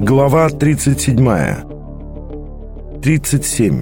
Глава 37. 37.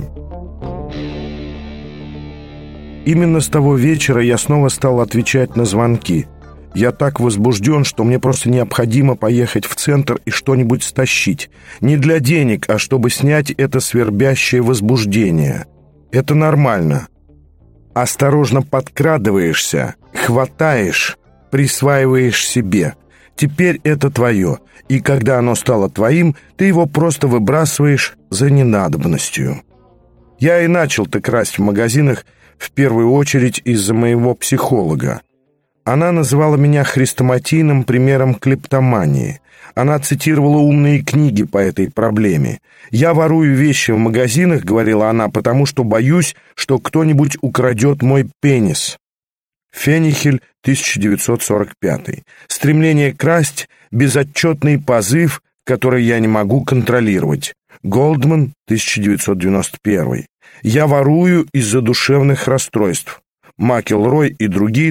Именно с того вечера я снова стал отвечать на звонки. Я так возбужден, что мне просто необходимо поехать в центр и что-нибудь стащить. Не для денег, а чтобы снять это свербящее возбуждение. Это нормально. Осторожно подкрадываешься, хватаешь, присваиваешь себе. Теперь это твое, и когда оно стало твоим, ты его просто выбрасываешь за ненадобностью. Я и начал-то красть в магазинах в первую очередь из-за моего психолога. Она называла меня хрестоматийным примером клептомании. Она цитировала умные книги по этой проблеме. «Я ворую вещи в магазинах», — говорила она, «потому что боюсь, что кто-нибудь украдет мой пенис». Фенихель, 1945. Стремление красть — безотчетный позыв, который я не могу контролировать. Голдман, 1991. «Я ворую из-за душевных расстройств». Макелрой и другие,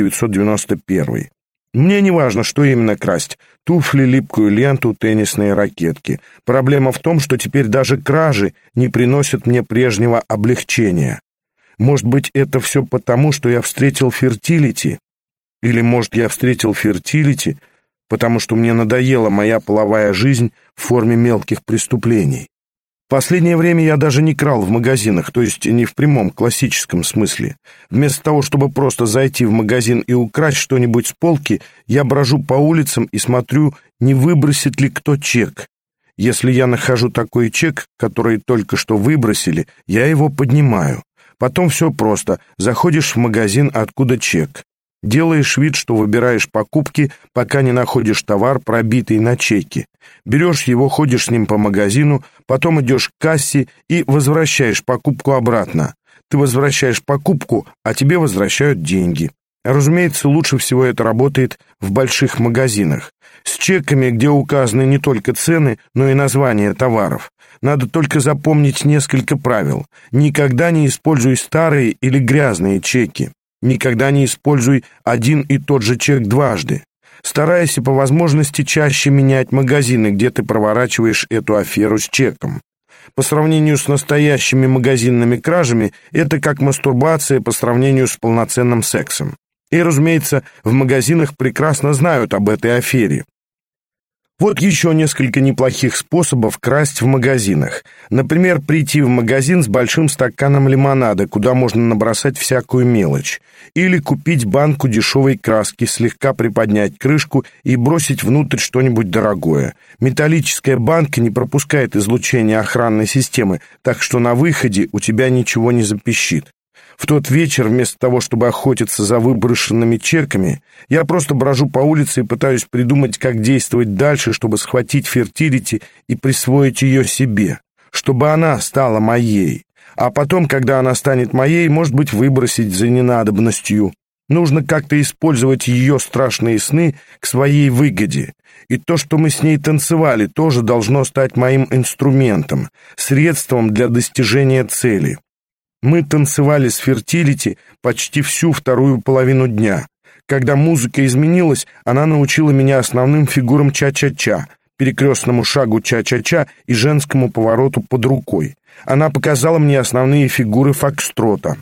1991. Мне не важно, что именно красть. Туфли, липкую ленту, теннисные ракетки. Проблема в том, что теперь даже кражи не приносят мне прежнего облегчения. Может быть, это все потому, что я встретил фертилити? Или, может, я встретил фертилити, потому что мне надоела моя половая жизнь в форме мелких преступлений? В последнее время я даже не крал в магазинах, то есть не в прямом классическом смысле. Вместо того, чтобы просто зайти в магазин и украсть что-нибудь с полки, я брожу по улицам и смотрю, не выбросит ли кто чек. Если я нахожу такой чек, который только что выбросили, я его поднимаю. Потом все просто. Заходишь в магазин, откуда чек. Делаешь вид, что выбираешь покупки, пока не находишь товар, пробитый на чеке. Берешь его, ходишь с ним по магазину, потом идешь к кассе и возвращаешь покупку обратно. Ты возвращаешь покупку, а тебе возвращают деньги. Разумеется, лучше всего это работает в больших магазинах. С чеками, где указаны не только цены, но и названия товаров. Надо только запомнить несколько правил. Никогда не используй старые или грязные чеки. Никогда не используй один и тот же чек дважды. Старайся по возможности чаще менять магазины, где ты проворачиваешь эту аферу с чеком. По сравнению с настоящими магазинными кражами, это как мастурбация по сравнению с полноценным сексом. И, разумеется, в магазинах прекрасно знают об этой афере. Вот еще несколько неплохих способов красть в магазинах. Например, прийти в магазин с большим стаканом лимонада, куда можно набросать всякую мелочь. Или купить банку дешевой краски, слегка приподнять крышку и бросить внутрь что-нибудь дорогое. Металлическая банка не пропускает излучение охранной системы, так что на выходе у тебя ничего не запищит. В тот вечер, вместо того, чтобы охотиться за выброшенными чеками, я просто брожу по улице и пытаюсь придумать, как действовать дальше, чтобы схватить фертилити и присвоить ее себе, чтобы она стала моей. А потом, когда она станет моей, может быть, выбросить за ненадобностью. Нужно как-то использовать ее страшные сны к своей выгоде. И то, что мы с ней танцевали, тоже должно стать моим инструментом, средством для достижения цели. Мы танцевали с фертилити почти всю вторую половину дня. Когда музыка изменилась, она научила меня основным фигурам ча-ча-ча, перекрестному шагу ча-ча-ча и женскому повороту под рукой. Она показала мне основные фигуры фокстрота.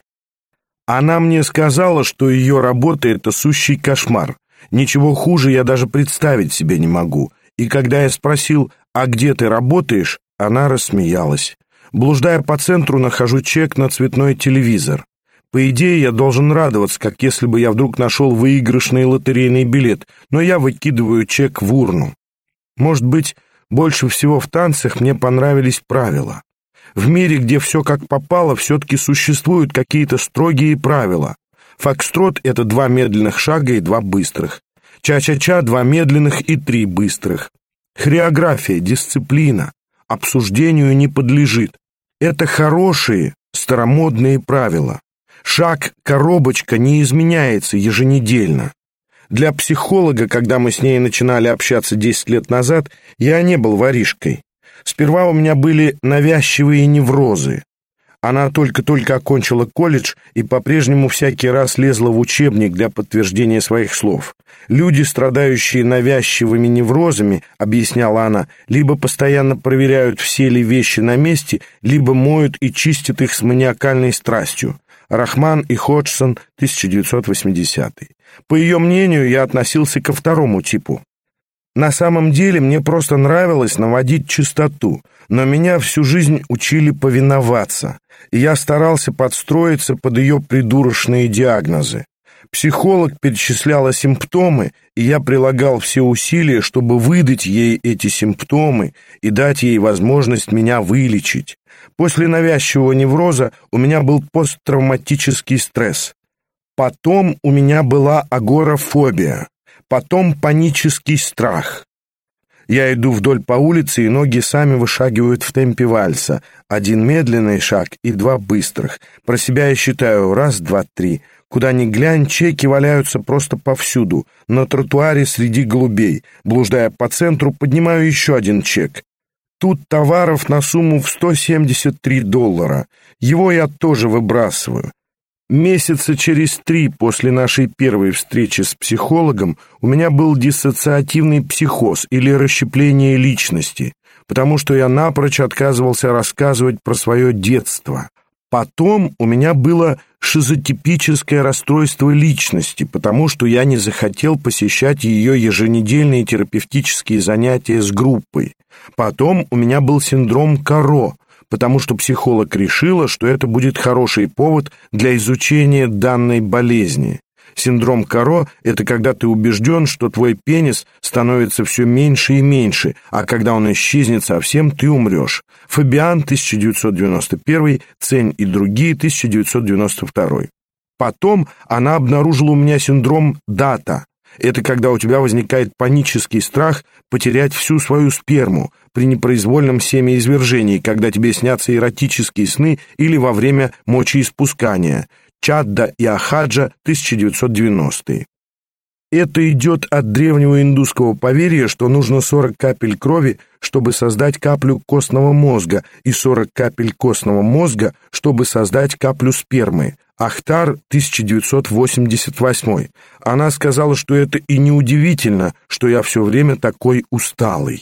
Она мне сказала, что ее работа — это сущий кошмар. Ничего хуже я даже представить себе не могу. И когда я спросил, а где ты работаешь, она рассмеялась. Блуждая по центру, нахожу чек на цветной телевизор. По идее, я должен радоваться, как если бы я вдруг нашел выигрышный лотерейный билет, но я выкидываю чек в урну. Может быть, больше всего в танцах мне понравились правила. В мире, где все как попало, все-таки существуют какие-то строгие правила. Фокстрот — это 2 медленных шага и 2 быстрых. Ча-ча-ча — 2 медленных и 3 быстрых. Хореография, дисциплина обсуждению не подлежит. Это хорошие, старомодные правила. Шаг-коробочка не изменяется еженедельно. Для психолога, когда мы с ней начинали общаться 10 лет назад, я не был воришкой. Сперва у меня были навязчивые неврозы. Она только-только окончила колледж и по-прежнему всякий раз лезла в учебник для подтверждения своих слов. «Люди, страдающие навязчивыми неврозами, — объясняла она, — либо постоянно проверяют, все ли вещи на месте, либо моют и чистят их с маниакальной страстью». Рахман и Ходжсон, 1980. По ее мнению, я относился ко второму типу. На самом деле мне просто нравилось наводить чистоту, но меня всю жизнь учили повиноваться, и я старался подстроиться под ее придурочные диагнозы. Психолог перечисляла симптомы, и я прилагал все усилия, чтобы выдать ей эти симптомы и дать ей возможность меня вылечить. После навязчивого невроза у меня был посттравматический стресс. Потом у меня была агорафобия. Потом панический страх. Я иду вдоль по улице, и ноги сами вышагивают в темпе вальса. 1 медленный шаг и 2 быстрых. Про себя я считаю: 1, 2, 3. Куда ни глянь, чеки валяются просто повсюду. На тротуаре среди голубей. Блуждая по центру, поднимаю еще 1 чек. Тут товаров на сумму в $173. Его я тоже выбрасываю. Месяца через 3 после нашей первой встречи с психологом у меня был диссоциативный психоз или расщепление личности, потому что я напрочь отказывался рассказывать про свое детство. Потом у меня было шизотипическое расстройство личности, потому что я не захотел посещать ее еженедельные терапевтические занятия с группой. Потом у меня был синдром Каро, потому что психолог решила, что это будет хороший повод для изучения данной болезни. Синдром Каро – это когда ты убежден, что твой пенис становится все меньше и меньше, а когда он исчезнет совсем, ты умрешь. Фабиан, 1991, Цень и другие, 1992. Потом она обнаружила у меня синдром Дата. Это когда у тебя возникает панический страх потерять всю свою сперму при непроизвольном семяизвержении, когда тебе снятся эротические сны или во время мочеиспускания. Чадда и Ахаджа, 1990. Это идет от древнего индусского поверья, что нужно 40 капель крови, чтобы создать каплю костного мозга, и 40 капель костного мозга, чтобы создать каплю спермы. Ахтар, 1988. Она сказала, что это и неудивительно, что я все время такой усталый.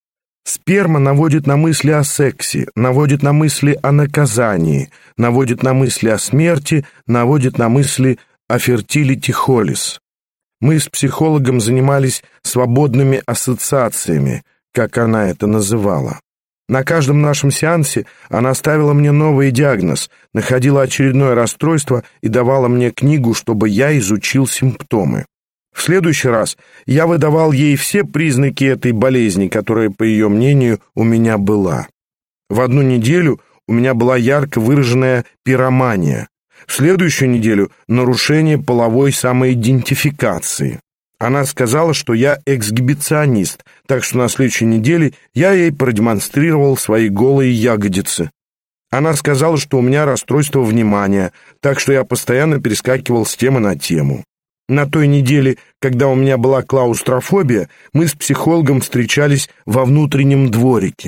Сперма наводит на мысли о сексе, наводит на мысли о наказании, наводит на мысли о смерти, наводит на мысли о fertility холис. Мы с психологом занимались свободными ассоциациями, как она это называла. На каждом нашем сеансе она ставила мне новый диагноз, находила очередное расстройство и давала мне книгу, чтобы я изучил симптомы. В следующий раз я выдавал ей все признаки этой болезни, которая, по ее мнению, у меня была. В одну неделю у меня была ярко выраженная пиромания. В следующую неделю – нарушение половой самоидентификации. Она сказала, что я эксгибиционист, так что на следующей неделе я ей продемонстрировал свои голые ягодицы. Она сказала, что у меня расстройство внимания, так что я постоянно перескакивал с темы на тему. На той неделе, когда у меня была клаустрофобия, мы с психологом встречались во внутреннем дворике.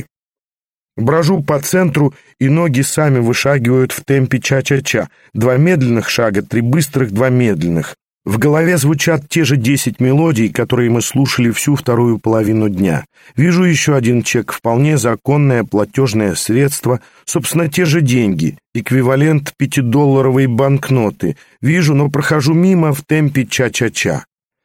Брожу по центру, и ноги сами вышагивают в темпе ча-ча-ча. 2 медленных шага, 3 быстрых, 2 медленных. В голове звучат те же 10 мелодий, которые мы слушали всю вторую половину дня. Вижу еще 1 чек, вполне законное платежное средство, собственно, те же деньги, эквивалент 5-долларовой банкноты. Вижу, но прохожу мимо в темпе ча-ча-ча.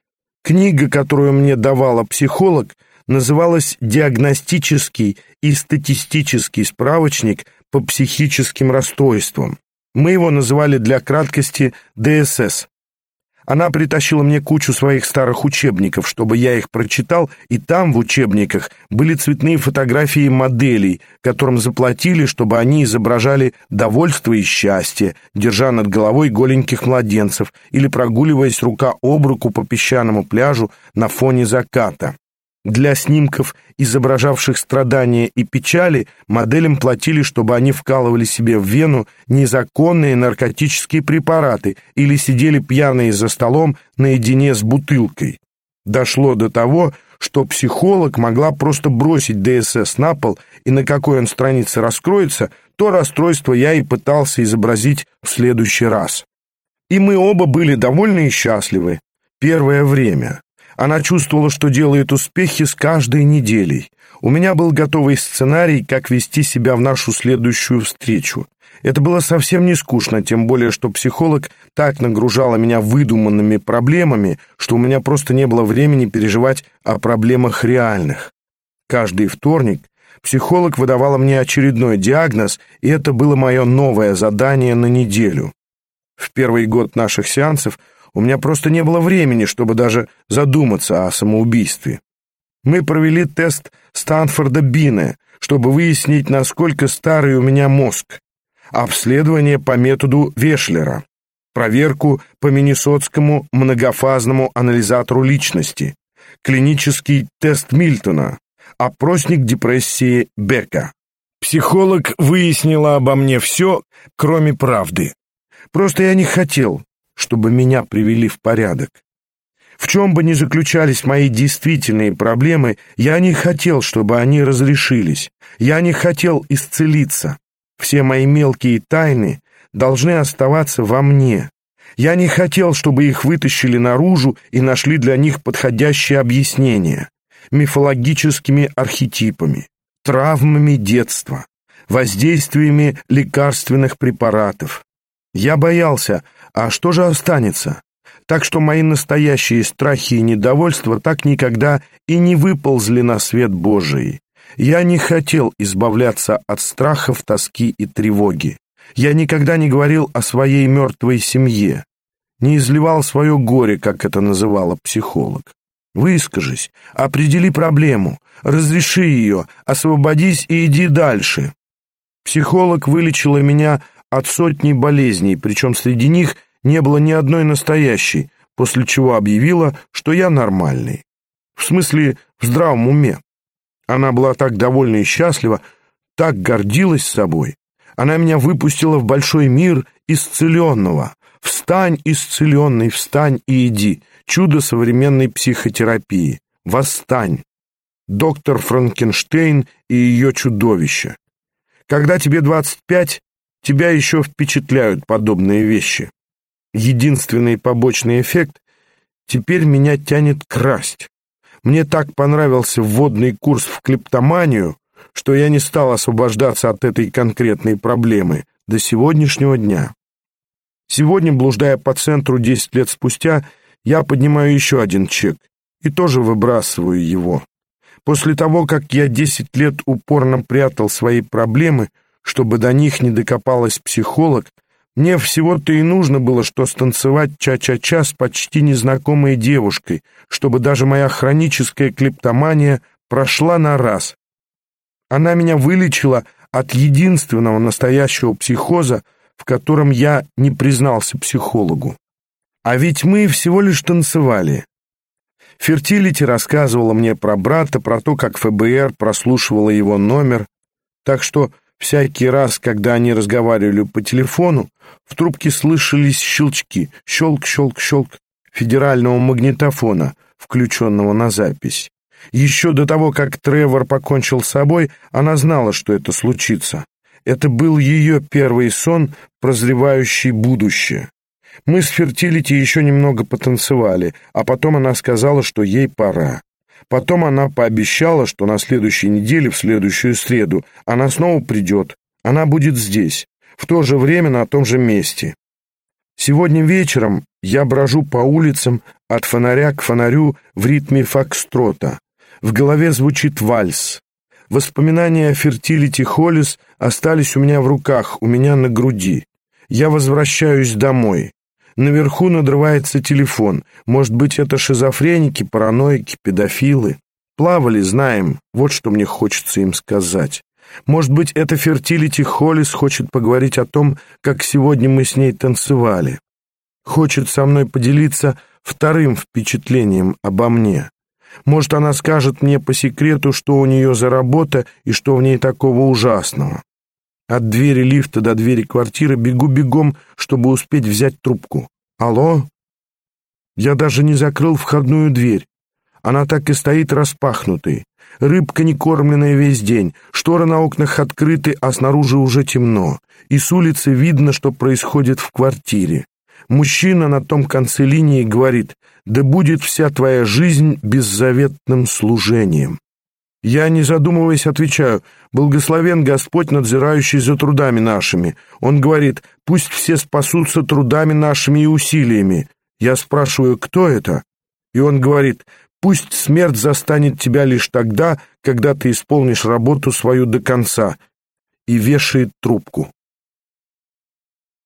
Книга, которую мне давала психолог, называлась «Диагностический и статистический справочник по психическим расстройствам». Мы его называли для краткости «ДСС». Она притащила мне кучу своих старых учебников, чтобы я их прочитал, и там в учебниках были цветные фотографии моделей, которым заплатили, чтобы они изображали довольство и счастье, держа над головой голеньких младенцев или прогуливаясь рука об руку по песчаному пляжу на фоне заката. Для снимков, изображавших страдания и печали, моделям платили, чтобы они вкалывали себе в вену незаконные наркотические препараты или сидели пьяные за столом наедине с бутылкой. Дошло до того, что психолог могла просто бросить ДСС на пол, и на какой он странице раскроется, то расстройство я и пытался изобразить в следующий раз. И мы оба были довольны и счастливы. Первое время. Она чувствовала, что делает успехи с каждой неделей. У меня был готовый сценарий, как вести себя в нашу следующую встречу. Это было совсем не скучно, тем более, что психолог так нагружала меня выдуманными проблемами, что у меня просто не было времени переживать о проблемах реальных. Каждый вторник психолог выдавала мне очередной диагноз, и это было мое новое задание на неделю. В первый год наших сеансов у меня просто не было времени, чтобы даже задуматься о самоубийстве. Мы провели тест Стэнфорда Бине, чтобы выяснить, насколько старый у меня мозг. Обследование по методу Вешлера, проверку по Миннесотскому многофазному анализатору личности, клинический тест Мильтона, опросник депрессии Бека. Психолог выяснила обо мне все, кроме правды. Просто я не хотел, чтобы меня привели в порядок. В чем бы ни заключались мои действительные проблемы, я не хотел, чтобы они разрешились. Я не хотел исцелиться. Все мои мелкие тайны должны оставаться во мне. Я не хотел, чтобы их вытащили наружу и нашли для них подходящее объяснение. Мифологическими архетипами, травмами детства, воздействиями лекарственных препаратов. Я боялся, а что же останется? Так что мои настоящие страхи и недовольства так никогда и не выползли на свет Божий. Я не хотел избавляться от страхов, тоски и тревоги. Я никогда не говорил о своей мертвой семье, не изливал свое горе, как это называла психолог. Выскажись, определи проблему, разреши ее, освободись и иди дальше. Психолог вылечила меня от сотни болезней, причем среди них не было ни одной настоящей, после чего объявила, что я нормальный. В смысле, в здравом уме. Она была так довольна и счастлива, так гордилась собой. Она меня выпустила в большой мир исцеленного. Встань, исцеленный, встань и иди. Чудо современной психотерапии. Восстань. Доктор Франкенштейн и ее чудовище. Когда тебе 25, тебя еще впечатляют подобные вещи. Единственный побочный эффект — теперь меня тянет красть. Мне так понравился вводный курс в клептоманию, что я не стал освобождаться от этой конкретной проблемы до сегодняшнего дня. Сегодня, блуждая по центру 10 лет спустя, я поднимаю еще один чек и тоже выбрасываю его. После того, как я 10 лет упорно прятал свои проблемы, чтобы до них не докопалась психолог, мне всего-то и нужно было, что станцевать ча-ча-ча с почти незнакомой девушкой, чтобы даже моя хроническая клептомания прошла на раз. Она меня вылечила от единственного настоящего психоза, в котором я не признался психологу. А ведь мы всего лишь танцевали. Фертилити рассказывала мне про брата, про то, как ФБР прослушивало его номер, так что всякий раз, когда они разговаривали по телефону, в трубке слышались щелчки, щелк-щелк-щелк федерального магнитофона, включенного на запись. Еще до того, как Тревор покончил с собой, она знала, что это случится. Это был ее первый сон, прозревающий будущее. Мы с Фертилити еще немного потанцевали, а потом она сказала, что ей пора. Потом она пообещала, что на следующей неделе, в следующую среду, она снова придет. Она будет здесь, в то же время на том же месте. Сегодня вечером я брожу по улицам от фонаря к фонарю в ритме фокстрота. В голове звучит вальс. Воспоминания о Фертилити Холлис остались у меня в руках, у меня на груди. Я возвращаюсь домой. Наверху надрывается телефон. Может быть, это шизофреники, параноики, педофилы. Плавали, знаем. Вот что мне хочется им сказать. Может быть, это Фертилити Холлис хочет поговорить о том, как сегодня мы с ней танцевали. Хочет со мной поделиться вторым впечатлением обо мне. Может, она скажет мне по секрету, что у нее за работа и что в ней такого ужасного. От двери лифта до двери квартиры бегу бегом, чтобы успеть взять трубку. Алло? Я даже не закрыл входную дверь. Она так и стоит распахнутой. Рыбка не кормленная весь день, шторы на окнах открыты, а снаружи уже темно. И с улицы видно, что происходит в квартире. Мужчина на том конце линии говорит: «Да будет вся твоя жизнь беззаветным служением». Я, не задумываясь, отвечаю: «Благословен Господь, надзирающий за трудами нашими». Он говорит: «Пусть все спасутся трудами нашими и усилиями». Я спрашиваю: «Кто это?» И он говорит: «Пусть смерть застанет тебя лишь тогда, когда ты исполнишь работу свою до конца», и вешает трубку.